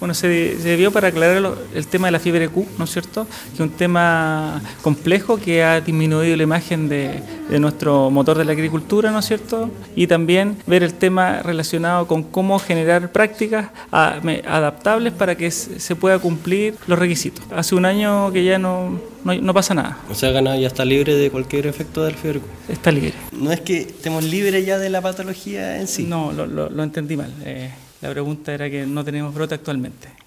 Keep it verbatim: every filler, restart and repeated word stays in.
Bueno, se, se dio para aclarar lo, el tema de la fiebre Q, ¿no es cierto? Que es un tema complejo que ha disminuido la imagen de, de nuestro motor de la agricultura, ¿no es cierto? Y también ver el tema relacionado con cómo generar prácticas a, me, adaptables para que se, se pueda cumplir los requisitos. Hace un año que ya no, no, no pasa nada. O sea, ganado ya está libre de cualquier efecto de la fiebre Q. Está libre. No es que estemos libres ya de la patología en sí. No, lo, lo, lo entendí mal. Eh, La pregunta era que no tenemos brote actualmente.